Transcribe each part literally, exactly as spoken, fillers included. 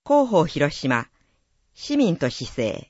広報広島、市民と市政。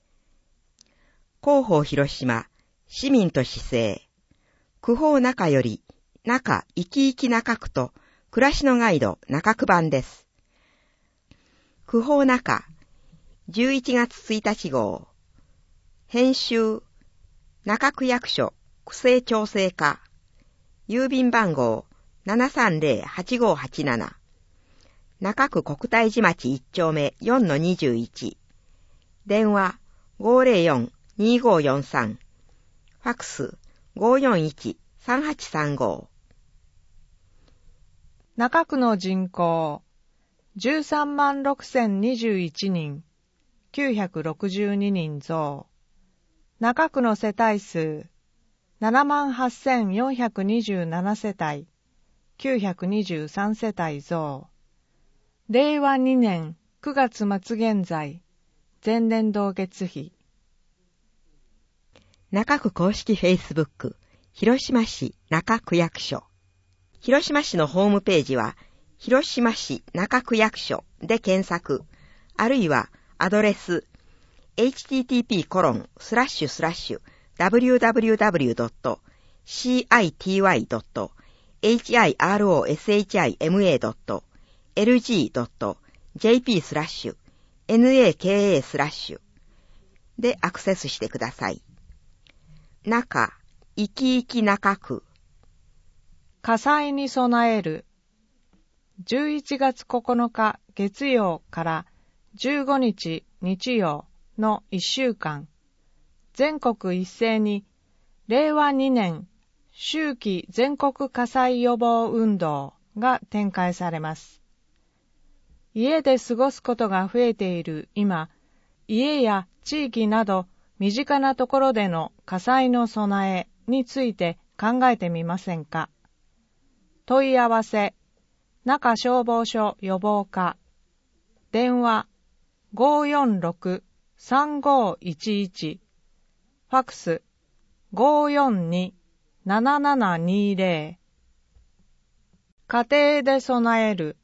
広報広島、市民と市政。区報中より、中生き生き中区と、暮らしのガイド中区版です。区報中、じゅういちがつついたち号。編集、中区役所、区政調整課。郵便番号、ななさんぜろはちごはちなな。中区国体寺町いち丁目 よんのにじゅういち。電話 ごーぜろよんにーごーよんさん。ファクス ごーよんいちさんはちさんご。 中区の人口じゅうさんまんろくせんにじゅういちにん、きゅうひゃくろくじゅうににん増。中区の世帯数ななまんはっせんよんひゃくにじゅうなな世帯、きゅうひゃくにじゅうさん世帯増。れいわにねんくがつ末現在、前年同月比。 中区公式フェイスブック、広島市中区役所。広島市のホームページは、広島市中区役所で検索、あるいはアドレス、エイチティーティーピーコロンスラッシュスラッシュダブリューダブリューダブリュードットシーアイティーワイドットエイチアイアールオーエスエイチアイエムエードットエルジードットジェーピースラッシュエヌエーケーエースラッシュでアクセスしてください。中、生き生き中区。 火災に備える。じゅういちがつここのか月曜からじゅうごにち日曜のいっしゅうかん、全国一斉にれいわにねん秋季全国火災予防運動が展開されます。家で過ごすことが増えている今、家や地域など身近なところでの火災の備えについて考えてみませんか。問い合わせ、中消防署予防課、電話 ごーよんろくさんごーいちいち、ファクス ごーよんにななななにーぜろ。家庭で備える。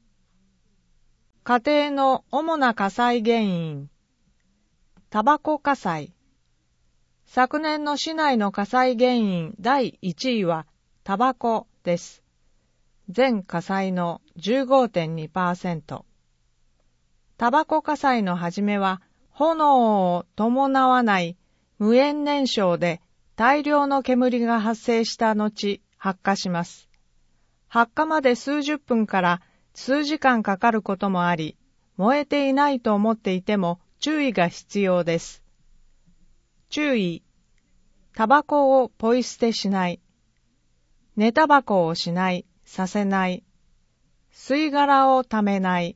家庭の主な火災原因。タバコ火災。昨年の市内の火災原因だいいちいはタバコです。全火災の じゅうごてんにパーセント。タバコ火災の始めは炎を伴わない無煙燃焼で大量の煙が発生した後発火します。発火まで数十分から数時間かかることもあり、燃えていないと思っていても注意が必要です。注意。タバコをポイ捨てしない。寝タバコをしない、させない。吸い殻をためない。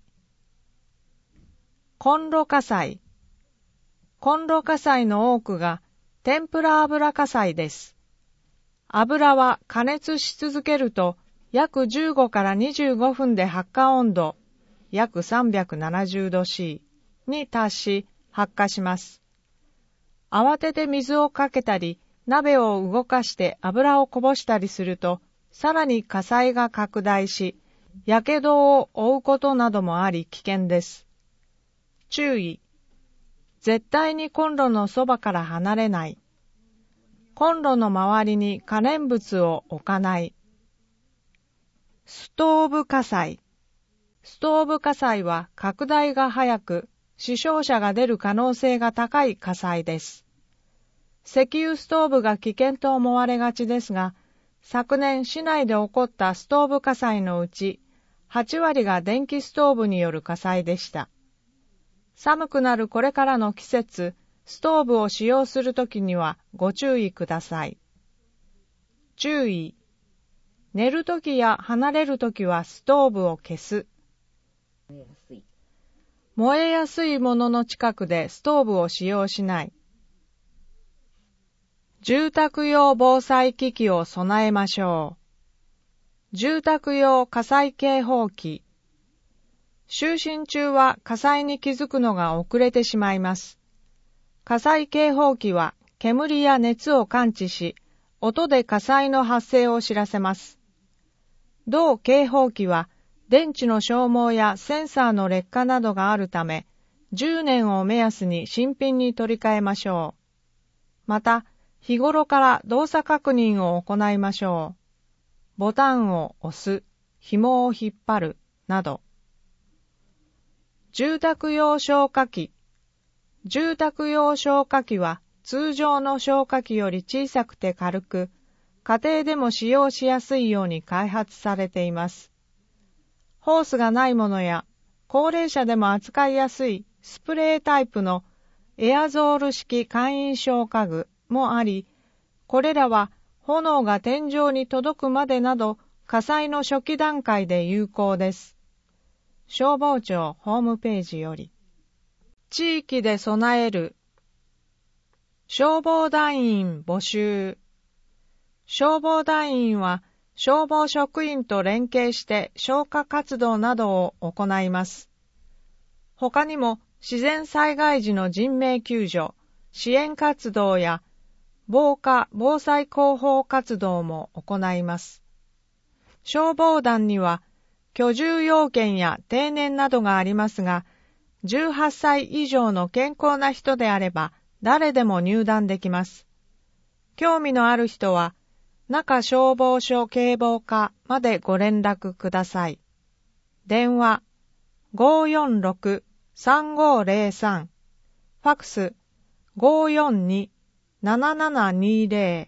コンロ火災。コンロ火災の多くが天ぷら油火災です。油は加熱し続けると約じゅうごからにじゅうごふんで発火温度約さんびゃくななじゅうどシーに達し発火します。慌てて水をかけたり鍋を動かして油をこぼしたりするとさらに火災が拡大し、やけどを負うことなどもあり危険です。注意。絶対にコンロのそばから離れない。コンロの周りに可燃物を置かない。ストーブ火災。ストーブ火災は拡大が早く、死傷者が出る可能性が高い火災です。石油ストーブが危険と思われがちですが、昨年市内で起こったストーブ火災のうち、はちわりが電気ストーブによる火災でした。寒くなるこれからの季節、ストーブを使用するときにはご注意ください。注意。寝るときや離れるときはストーブを消す。燃えやすいものの近くでストーブを使用しない。住宅用防災機器を備えましょう。住宅用火災警報器。就寝中は火災に気づくのが遅れてしまいます。火災警報器は煙や熱を感知し、音で火災の発生を知らせます。同警報器は電池の消耗やセンサーの劣化などがあるため、じゅうねんを目安に新品に取り替えましょう。また、日頃から動作確認を行いましょう。ボタンを押す、紐を引っ張る、など。住宅用消火器。住宅用消火器は通常の消火器より小さくて軽く、家庭でも使用しやすいように開発されています。ホースがないものや、高齢者でも扱いやすいスプレータイプのエアゾール式簡易消火具もあり、これらは炎が天井に届くまでなど火災の初期段階で有効です。消防庁ホームページより。地域で備える。消防団員募集。消防団員は消防職員と連携して消火活動などを行います。他にも自然災害時の人命救助、支援活動や防火・防災広報活動も行います。消防団には居住要件や定年などがありますが、じゅうはっさい以上の健康な人であれば誰でも入団できます。興味のある人は、中消防署警防課までご連絡ください。電話 ごーよんろくさんごーぜろさん、ファックス ごーよんにななななにぜろ。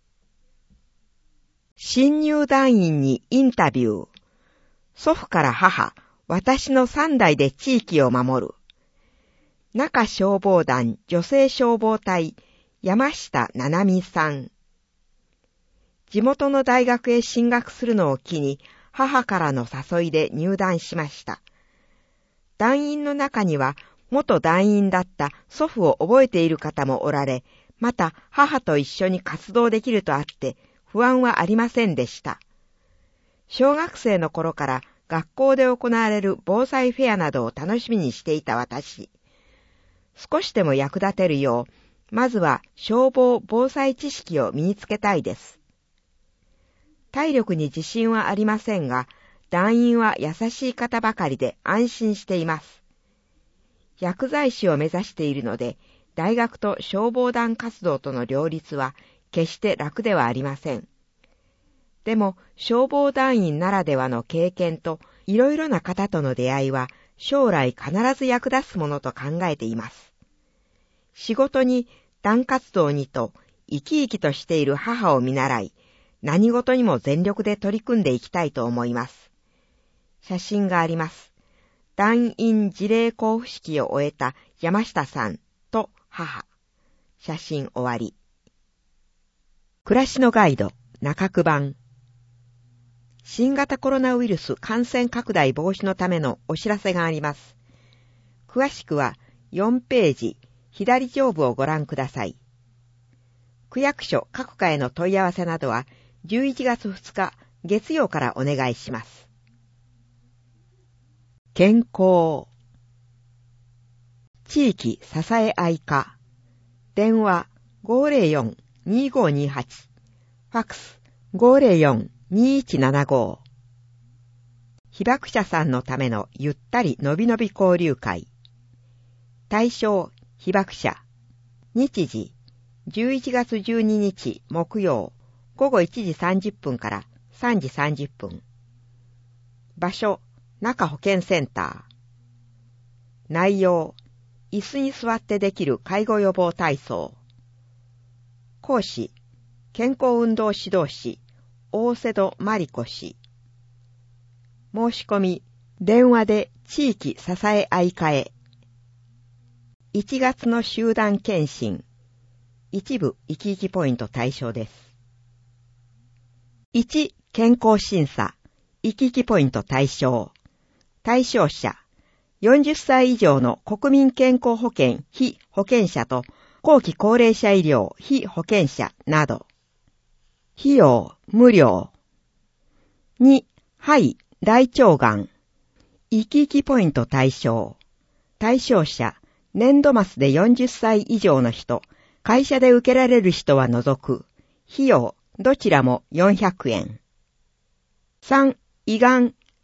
新入団員にインタビュー。祖父から母、私の三代で地域を守る。中消防団女性消防隊山下七海さん。地元の大学へ進学するのを機に母からの誘いで入団しました。団員の中には元団員だった祖父を覚えている方もおられ、また母と一緒に活動できるとあって不安はありませんでした。小学生の頃から学校で行われる防災フェアなどを楽しみにしていた私。少しでも役立てるよう、まずは消防防災知識を身につけたいです。体力に自信はありませんが、団員は優しい方ばかりで安心しています。薬剤師を目指しているので、大学と消防団活動との両立は決して楽ではありません。でも、消防団員ならではの経験といろいろな方との出会いは将来必ず役立つものと考えています。仕事に団活動にと生き生きとしている母を見習い、何事にも全力で取り組んでいきたいと思います。写真があります。団員辞令交付式を終えた山下さんと母。写真終わり。暮らしのガイド、中区版。新型コロナウイルス感染拡大防止のためのお知らせがあります。詳しくはよんページ、左上部をご覧ください。区役所各課への問い合わせなどはじゅういちがつふつか月曜からお願いします。健康。地域支え合い課。電話 ごーぜろよんにーごーにーはち。ファックス ごーぜろよんにーいちななご。被爆者さんのためのゆったりのびのび交流会。対象被爆者。日時じゅういちがつじゅうににち木曜ごごいちじさんじゅっぷんからさんじさんじゅっぷん。場所中保健センター。内容椅子に座ってできる介護予防体操。講師健康運動指導士大瀬戸真理子氏。申し込み電話で地域支え合い課へ。いちがつの集団検診。一部生き生きポイント対象です。いち健康審査生き生きポイント対象。対象者よんじゅっさい以上の国民健康保険被保険者と後期高齢者医療被保険者など。費用無料。に肺大腸がん生き生きポイント対象。対象者年度末でよんじゅっさい以上の人、会社で受けられる人は除く。費用どちらもよんひゃくえん。さん胃がん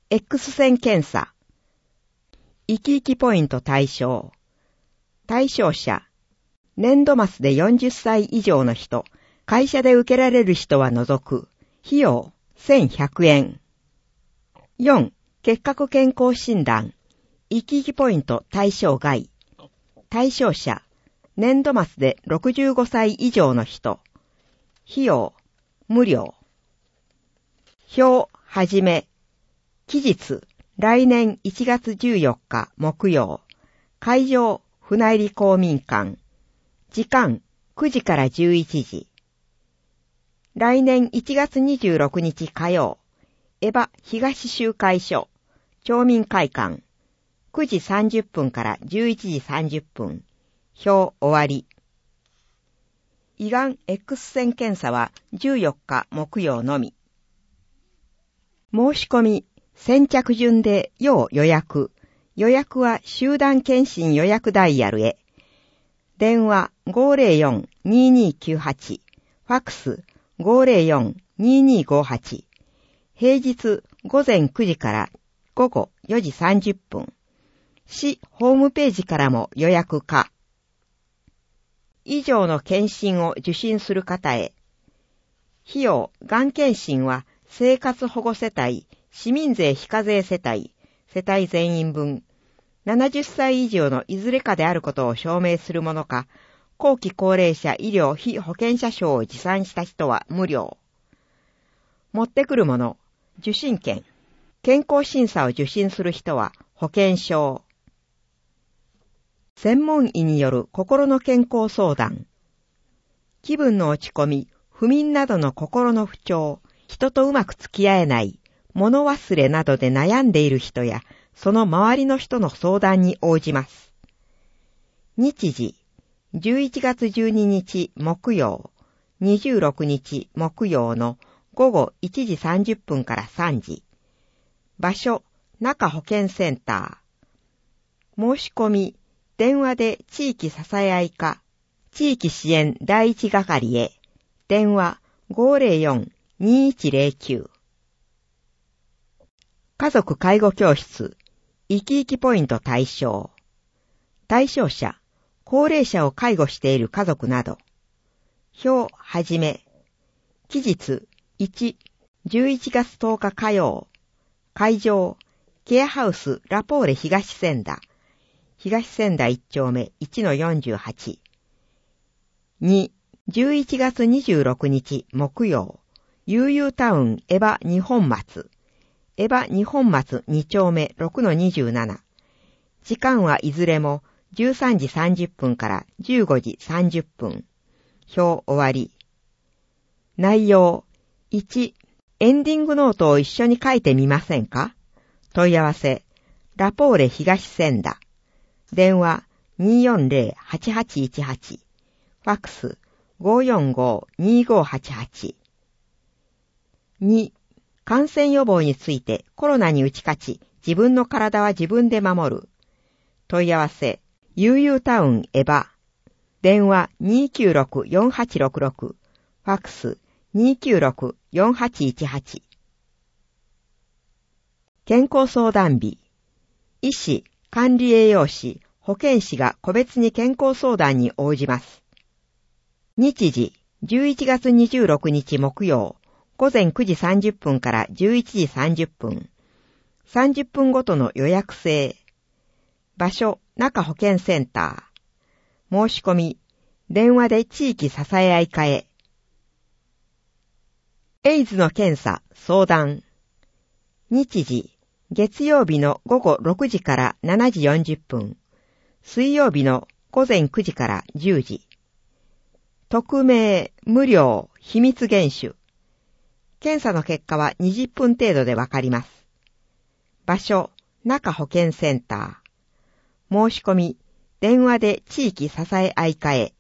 X 線検査。生き生きポイント対象。対象者。年度末でよんじゅっさい以上の人、会社で受けられる人は除く。費用せんひゃくえん。よん. 結核健康診断。生き生きポイント対象外。対象者。年度末でろくじゅうごさい以上の人。費用無料。表はじめ。期日来年いちがつじゅうよっか木曜。会場船入公民館。時間くじからじゅういちじ。来年いちがつにじゅうろくにち火曜。江場東集会所。町民会館。くじさんじゅっぷんからじゅういちじさんじゅっぷん。表終わり。胃がん X 線検査はじゅうよっか木曜のみ。申し込み、先着順で要予約。予約は集団検診予約ダイヤルへ。電話 ごーぜろよん にーにーきゅうはち。ファックス ごーぜろよん にーにーごはち。平日午前くじから午後よじさんじゅっぷん。市ホームページからも予約可。以上の検診を受診する方へ。費用、がん検診は生活保護世帯、市民税非課税世帯、世帯全員分、ななじゅっさい以上のいずれかであることを証明するものか、後期高齢者医療非保険者証を持参した人は無料。持ってくるもの、受診券、健康審査を受診する人は保険証。専門医による心の健康相談。気分の落ち込み、不眠などの心の不調、人とうまく付き合えない、物忘れなどで悩んでいる人や、その周りの人の相談に応じます。日時、じゅういちがつじゅうににち木曜、にじゅうろくにち木曜の午後いちじさんじゅっぷんからさんじ。場所、中保健センター。申し込み、電話で地域支え合い課、地域支援第一係へ。電話 ごーぜろよん にーいちぜろきゅう。家族介護教室、生き生きポイント対象。対象者、高齢者を介護している家族など。表はじめ。期日いち、じゅういちがつとおか火曜。会場、ケアハウスラポーレ東千田。東千田いっちょうめ いちのよんじゅうはち。に、じゅういちがつにじゅうろくにち木曜。悠々タウンエバ日本松。エバ日本松にちょうめ ろくのにじゅうなな。時間はいずれもじゅうさんじさんじゅっぷんからじゅうごじさんじゅっぷん。表終わり。内容。いち、エンディングノートを一緒に書いてみませんか？問い合わせ。ラポーレ東千田。電話 にーよんぜろ はちはちいちはち。ファックス ごーよんご にーごはちはち。に、感染予防についてコロナに打ち勝ち、自分の体は自分で守る。問い合わせ、悠々タウンエバ。電話 にーきゅうろく よんはちろくろく。ファックス にーきゅうろく よんはちいちはち。健康相談日。医師、管理栄養士、保健師が個別に健康相談に応じます。日時、じゅういちがつにじゅうろくにち木曜、午前くじさんじゅっぷんからじゅういちじさんじゅっぷん。さんじゅっぷんごとの予約制。場所、中保健センター。申し込み、電話で地域支え合い課へ。エイズの検査、相談。日時、月曜日の午後ろくじからしちじよんじゅっぷん。水曜日の午前くじからじゅうじ。匿名、無料、秘密厳守。検査の結果はにじゅっぷん程度でわかります。場所、中保健センター。申し込み、電話で地域支え合い課へ。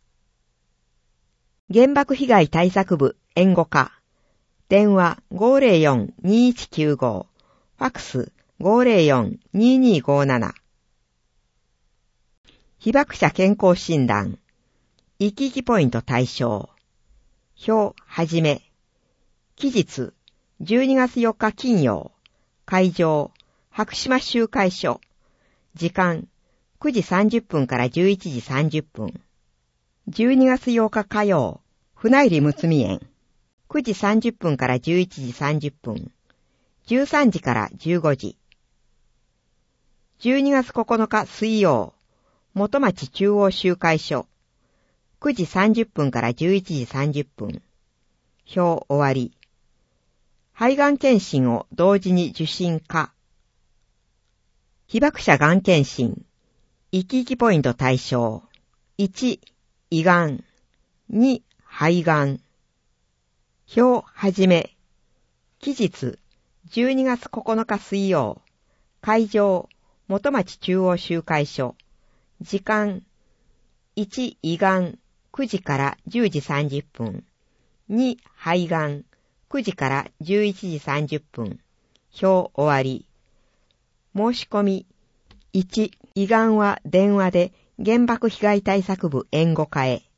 原爆被害対策部、援護課。電話 ごーぜろよん にーいちきゅうご。ファックス ごーぜろよん にーにーごなな。被爆者健康診断。生き生きポイント対象。表はじめ。期日じゅうにがつよっか金曜。 会場、白島集会所。時間、くじさんじゅっぷんからじゅういちじさんじゅっぷん。じゅうにがつようか火曜、船入むつみ園。くじさんじゅっぷんからじゅういちじさんじゅっぷん。じゅうさんじからじゅうごじ。じゅうにがつここのか水曜、元町中央集会所。くじさんじゅっぷんからじゅういちじさんじゅっぷん。表終わり。肺がん検診を同時に受診か。被爆者がん検診。生き生きポイント対象。いち、胃がん。に、肺がん。表はじめ。期日、じゅうにがつここのか水曜。会場、元町中央集会所。時間、いち、胃がん、くじからじゅうじさんじゅっぷん。に、肺がん、くじからじゅういちじさんじゅっぷん。表終わり。申し込み。いち、胃がんは電話で原爆被害対策部援護課へ。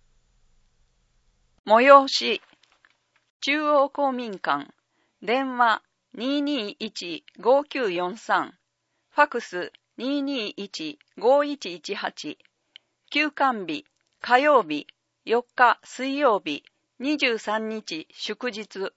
催し、中央公民館、電話 にーにーいちごきゅうよんさん、ファクス にーにーいちごいちいちはち、休館日、火曜日、よっか水曜日、にじゅうさんにち祝日。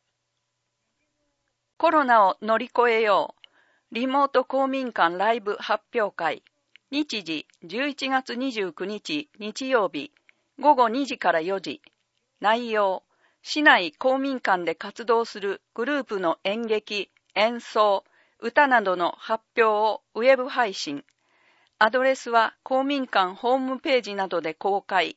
コロナを乗り越えよう。リモート公民館ライブ発表会。日時じゅういちがつにじゅうくにち日曜日、ごごにじからよじ。内容、市内公民館で活動するグループの演劇、演奏、歌などの発表をウェブ配信。アドレスは公民館ホームページなどで公開。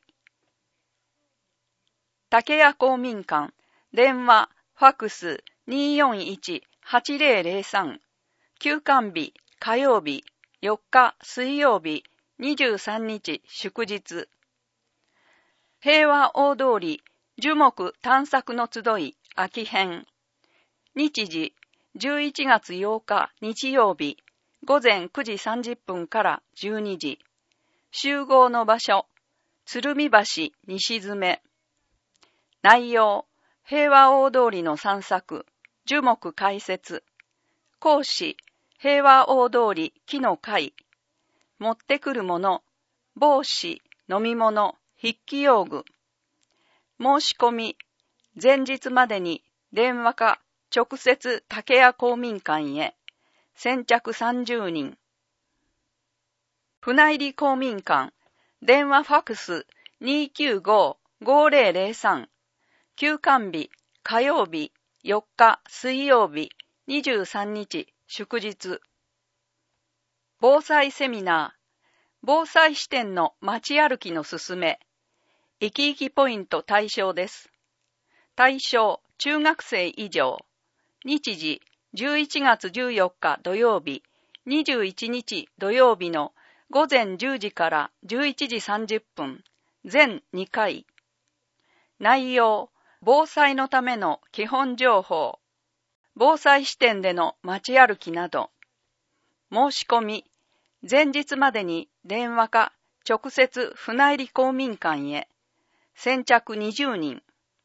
竹谷公民館、電話、ファクス にーよんいちはちぜろぜろさん、休館日、火曜日、よっか水曜日、にじゅうさんにち祝日。平和大通り、樹木探索の集い、秋編。日時、じゅういちがつようか日曜日、ごぜんくじさんじゅっぷんからじゅうにじ。集合の場所、鶴見橋西詰。内容、平和大通りの散策、樹木解説。講師、平和大通り木の会。持ってくるもの、帽子、飲み物、筆記用具。申し込み、前日までに電話か直接竹谷公民館へ。先着さんじゅうにん。船入公民館、電話ファクス にーきゅうごごぜろぜろさん。休館日、火曜日、よっか水曜日、にじゅうさんにち祝日。防災セミナー、防災視点の街歩きのすすめ。生き生きポイント対象です。対象、中学生以上。日時、じゅういちがつじゅうよっか土曜日、にじゅういちにち土曜日のごぜんじゅうじからじゅういちじさんじゅっぷん、全にかい。内容、防災のための基本情報、防災視点での街歩きなど。申し込み、前日までに電話か直接船入公民館へ。先着にじゅうにん。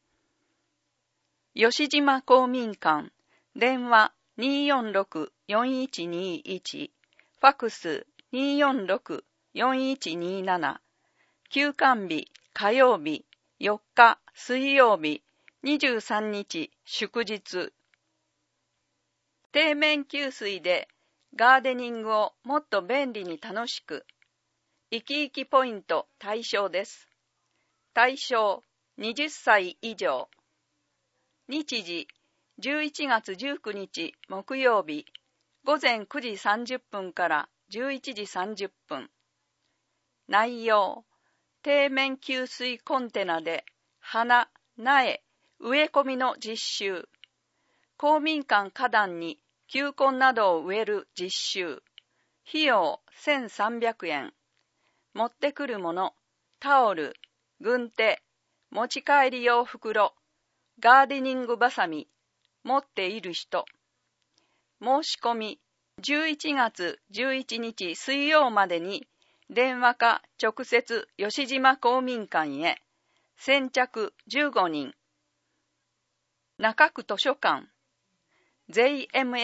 吉島公民館、電話 にーよんろくよんいちにいち、ファクス にーよんろくよんいちになな、休館日、火曜日、よっか水曜日、にじゅうさんにち祝日。底面給水でガーデニングをもっと便利に楽しく。生き生きポイント対象です。対象、はたち以上。日時、じゅういちがつじゅうくにち木曜日、ごぜんくじさんじゅっぷんからじゅういちじさんじゅっぷん。内容、底面給水コンテナで花、苗、植え込みの実習。公民館花壇に球根などを植える実習。費用せんさんびゃくえん。持ってくるもの、タオル、軍手、持ち帰り用袋、ガーデニングバサミ、持っている人。申し込み、じゅういちがつじゅういちにち水曜までに電話か直接吉島公民館へ。先着じゅうごにん。中区図書館 ゼイエムエス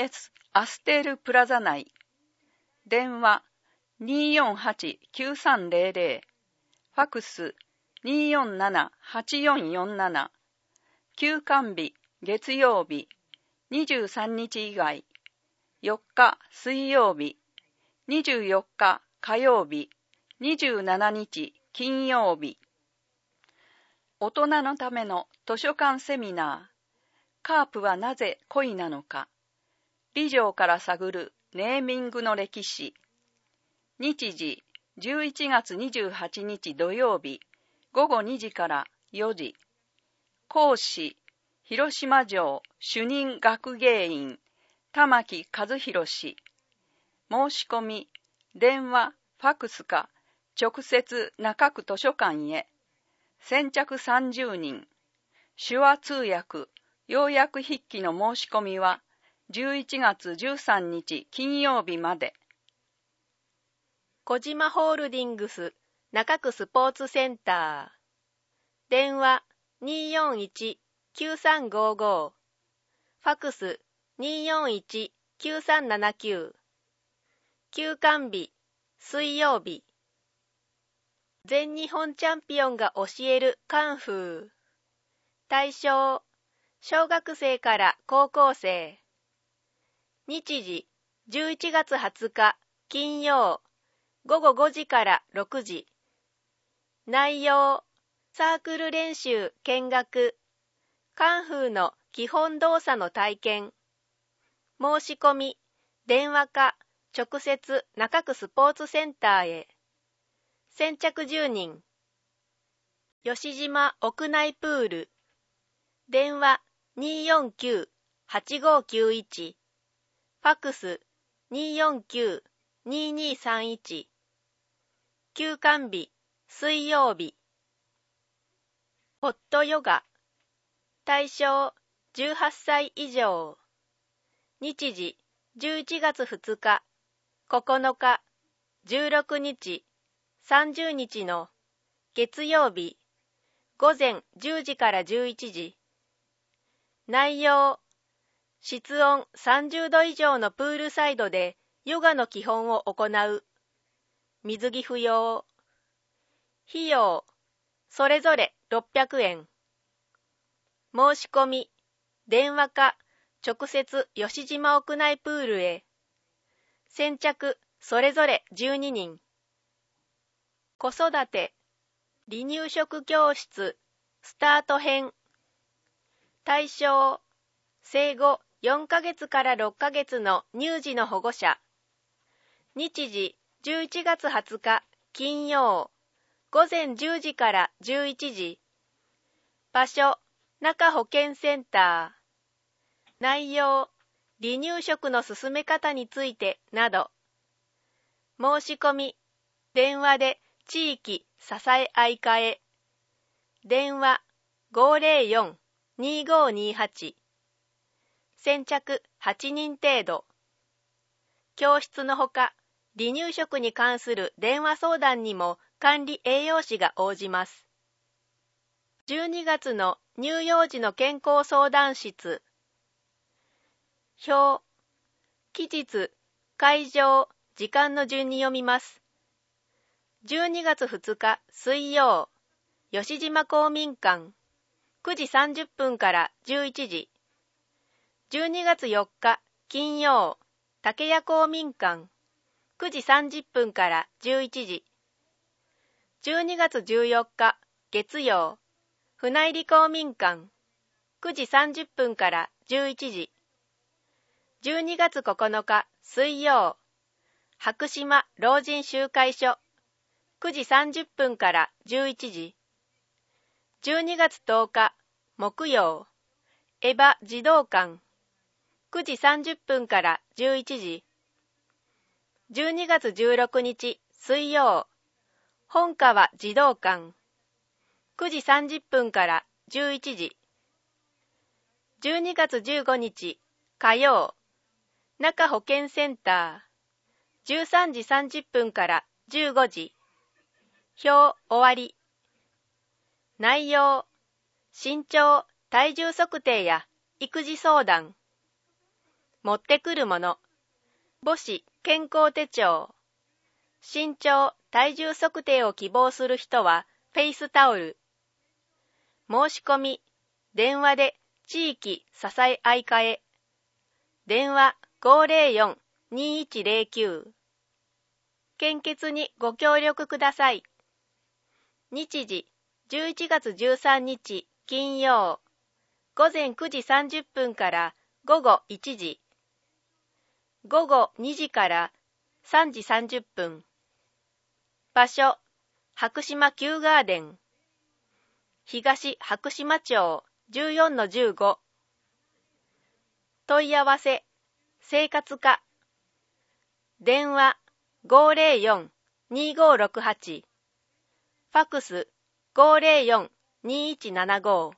アステールプラザ内。電話 にーよんはちきゅうさんゼロゼロ、ファクス にーよんななはちよんよんなな、休館日月曜日にじゅうさんにち以外、よっか水曜日、にじゅうよっか火曜日、にじゅうしちにち金曜日。大人のための図書館セミナー。カープはなぜ恋なのか。美女から探るネーミングの歴史。日時じゅういちがつにじゅうはちにち土曜日ごごにじからよじ。講師広島城主任学芸員玉木和弘氏。申し込み電話ファクスか直接中区図書館へ。先着さんじゅうにん。手話通訳要約筆記の申し込みはじゅういちがつじゅうさんにち金曜日まで。 小島ホールディングス中区スポーツセンター。電話 にーよんいちきゅうさんごご、ファクス にーよんいちきゅうさんななきゅう。休館日水曜日。全日本チャンピオンが教えるカンフー。対象小学生から高校生。日時じゅういちがつはつか金曜ごごごじからろくじ。内容サークル練習見学、カンフーの基本動作の体験。申し込み電話か直接中区スポーツセンターへ。先着じゅうにん。吉島屋内プール。電話 にーよんきゅうはちごきゅういち、ファクス にーよんきゅうにーにーさんいち。休館日水曜日。ホットヨガ。対象じゅうはっさい以上。日時じゅういちがつふつか、ここのか、じゅうろくにち、さんじゅうにちの月曜日、午前じゅうじからじゅういちじ。内容室温さんじゅうど以上のプールサイドでヨガの基本を行う。水着不要。費用それぞれろっぴゃくえん。申し込み電話か直接吉島屋内プールへ。先着それぞれじゅうににん。子育て離乳食教室スタート編。対象生後よんかげつからろっかげつの乳児の保護者。日時じゅういちがつはつか金曜ごぜんじゅうじからじゅういちじ。場所中保健センター。内容離乳食の進め方についてなど。申し込み電話で地域支え合いかえ。電話 ごーぜろよんにーごーにーはち。先着はちにん程度。教室のほか離乳食に関する電話相談にも管理栄養士が応じます。じゅうにがつの乳幼児の健康相談室。表期日会場時間の順に読みます。じゅうにがつふつか水曜吉島公民館くじさんじゅっぷんからじゅういちじ。じゅうにがつよっか金曜竹谷公民館くじさんじゅっぷんからじゅういちじ。じゅうにがつじゅうよっか月曜船入公民館くじさんじゅっぷんからじゅういちじ。じゅうにがつここのか水曜白島老人集会所くじさんじゅっぷんからじゅういちじ。じゅうにがつとおか木曜エヴァ児童館くじさんじゅっぷんからじゅういちじ。じゅうにがつじゅうろくにち水曜本川児童館くじさんじゅっぷんからじゅういちじ。じゅうにがつじゅうごにち火曜中保健センターじゅうさんじさんじゅっぷんからじゅうごじ。表終わり。内容身長体重測定や育児相談。 持ってくるもの、母子健康手帳、身長、体重測定を希望する人はフェイスタオル。申し込み、電話で地域支え合いかえ。電話 ごーぜろよん にーいちぜろきゅう。献血にご協力ください。日時、じゅういちがつじゅうさんにち金曜、午前くじさんじゅっぷんから午後いちじ、午後にじからさんじさんじゅっぷん。場所、白島旧ガーデン。東白島町 じゅうよんのじゅうご。問い合わせ、生活課。電話 ごーぜろよん にーごろくはち。ファクス ごーぜろよん にーいちななご。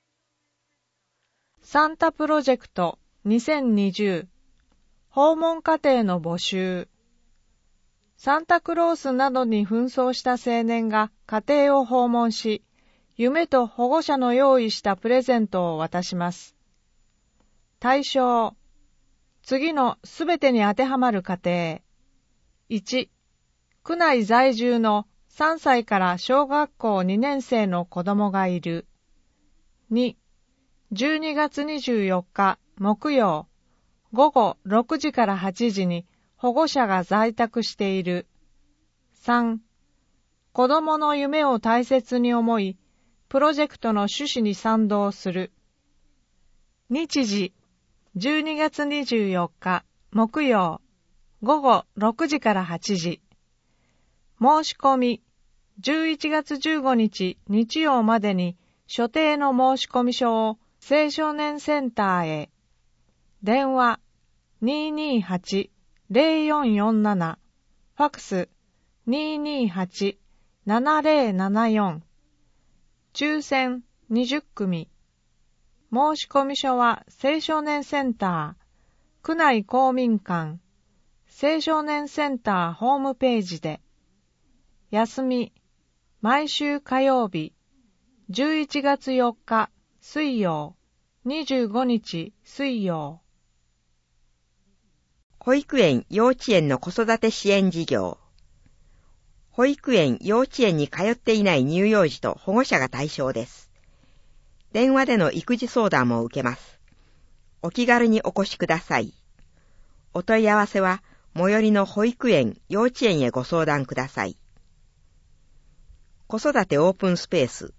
サンタプロジェクトにせんにじゅう訪問家庭の募集。サンタクロースなどに紛争した青年が家庭を訪問し、夢と保護者の用意したプレゼントを渡します。対象、次のすべてに当てはまる家庭。いち、区内在住のさんさいから小学校にねんせいの子供がいる。に、じゅうにがつにじゅうよっか木曜、午後ろくじからはちじに保護者が在宅している。さん、子供の夢を大切に思い、プロジェクトの趣旨に賛同する。日時、じゅうにがつにじゅうよっか木曜、午後ろくじからはちじ。申し込み、じゅういちがつじゅうごにち日曜までに所定の申込書を青少年センターへ。電話 にーにーはち ぜろよんよんなな、ファクス にーにーはち ななぜろななよん。抽選にじゅっくみ。申込書は青少年センター、区内公民館、青少年センターホームページで。休み、毎週火曜日、じゅういちがつよっか水曜、にじゅうごにち水曜。 保育園・幼稚園の子育て支援事業。保育園・幼稚園に通っていない乳幼児と保護者が対象です。電話での育児相談も受けます。お気軽にお越しください。お問い合わせは最寄りの保育園・幼稚園へご相談ください。子育てオープンスペース。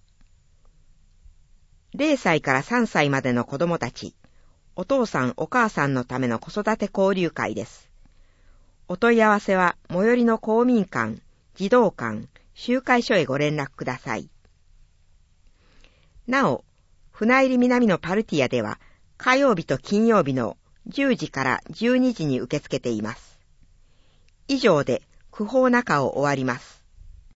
ぜろさいからさんさいまでの子供たち、お父さんお母さんのための子育て交流会です。お問い合わせは最寄りの公民館、児童館、集会所へご連絡ください。なお、船入南のパルティアでは火曜日と金曜日のじゅうじからじゅうにじに受け付けています。以上で区法中を終わります。